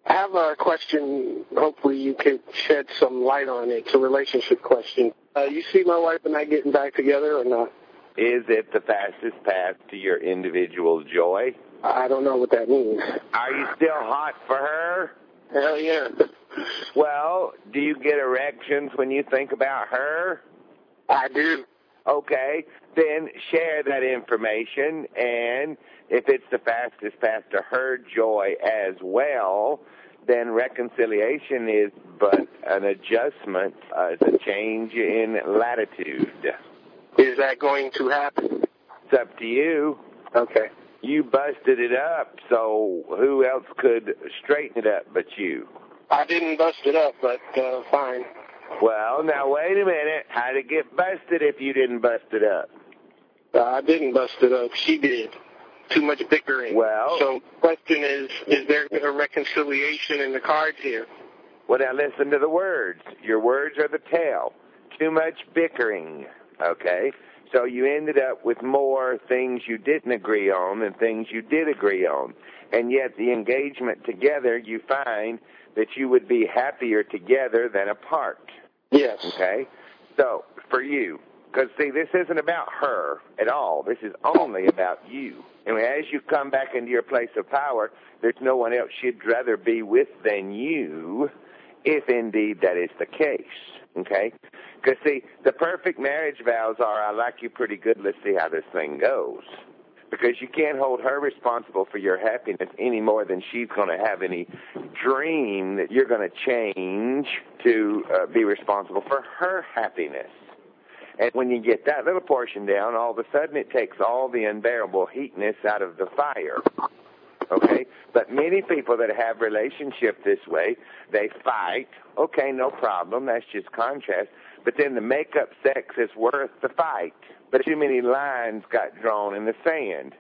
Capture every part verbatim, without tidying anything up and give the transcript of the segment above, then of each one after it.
I have a question. Hopefully you could shed some light on it. It's a relationship question. Uh, you see my wife and I getting back together or not? Is it the fastest path to your individual joy? I don't know what that means. Are you still hot for her? Hell yeah. Well, do you get erections when you think about her? I do. Okay, then share that information, and if it's the fastest path to her joy as well, then reconciliation is but an adjustment, uh, it's a change in latitude. Is that going to happen? It's up to you. Okay. You busted it up, so who else could straighten it up but you? I didn't bust it up, but uh, fine. Well, now wait a minute. How'd it get busted if you didn't bust it up? Uh, I didn't bust it up. She did. Too much bickering. Well, so the question is, is there a reconciliation in the cards here? Well, now listen to the words. Your words are the tale. Too much bickering, okay? So you ended up with more things you didn't agree on than things you did agree on. And yet the engagement together, you find that you would be happier together than apart. Yes. Okay? So, for you, because, see, this isn't about her at all. This is only about you. And as you come back into your place of power, there's no one else you'd rather be with than you, if indeed that is the case. Okay? Because, see, the perfect marriage vows are, I like you pretty good, let's see how this thing goes. Because you can't hold her responsible for your happiness any more than she's going to have any dream that you're going to change to uh, be responsible for her happiness. And when you get that little portion down, all of a sudden it takes all the unbearable heatness out of the fire. Okay? But many people that have relationship this way, they fight. Okay, no problem. That's just contrast. But then the make-up sex is worth the fight. But too many lines got drawn in the sand.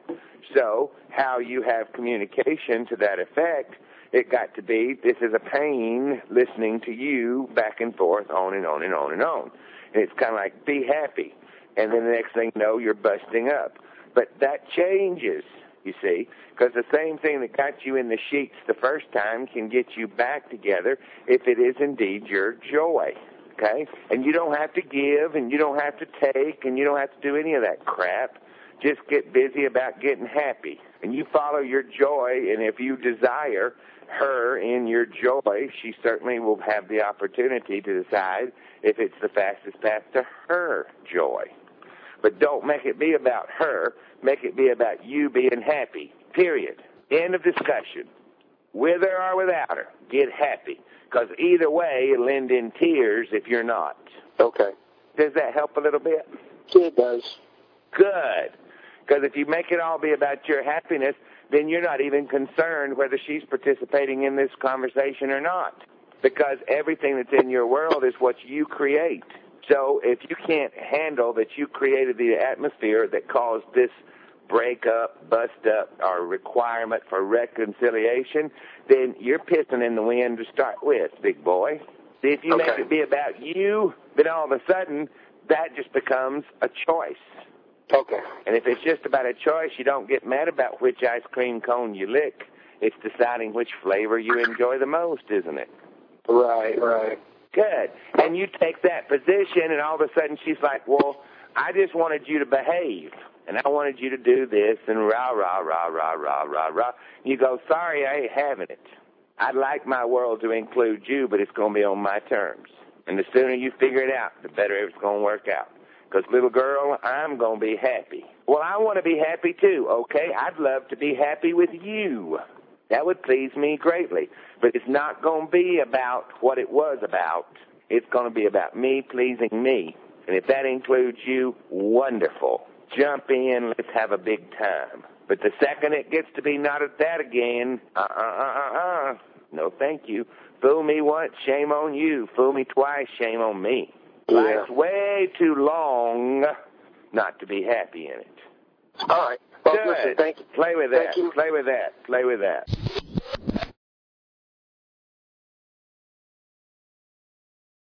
So how you have communication to that effect, it got to be, this is a pain listening to you back and forth, on and on and on and on. And it's kind of like, be happy. And then the next thing you know, you're busting up. But that changes, you see, because the same thing that got you in the sheets the first time can get you back together if it is indeed your joy. Okay? And you don't have to give, and you don't have to take, and you don't have to do any of that crap. Just get busy about getting happy. And you follow your joy, and if you desire her in your joy, she certainly will have the opportunity to decide if it's the fastest path to her joy. But don't make it be about her. Make it be about you being happy, period. End of discussion. With her or without her, get happy. Because either way, it'll end in tears if you're not. Okay. Does that help a little bit? It does. Good. Because if you make it all be about your happiness, then you're not even concerned whether she's participating in this conversation or not. Because everything that's in your world is what you create. So if you can't handle that you created the atmosphere that caused this breakup, bust up, or requirement for reconciliation, then you're pissing in the wind to start with, big boy. If you okay. make it be about you, then all of a sudden, that just becomes a choice. Okay. And if it's just about a choice, you don't get mad about which ice cream cone you lick. It's deciding which flavor you enjoy the most, isn't it? Right, right. Good. And you take that position, and all of a sudden she's like, well, I just wanted you to behave. And I wanted you to do this, and rah, rah, rah, rah, rah, rah, rah. You go, sorry, I ain't having it. I'd like my world to include you, but it's going to be on my terms. And the sooner you figure it out, the better it's going to work out. Because, little girl, I'm going to be happy. Well, I want to be happy, too, okay? I'd love to be happy with you. That would please me greatly. But it's not going to be about what it was about. It's going to be about me pleasing me. And if that includes you, wonderful. Jump in, let's have a big time. But the second it gets to be not at that again, uh-uh-uh-uh-uh, no thank you. Fool me once, shame on you. Fool me twice, shame on me. Yeah. Life's way too long not to be happy in it. All right. Well, Good. listen, thank you. Play with that. Thank you. Play with that. Play with that.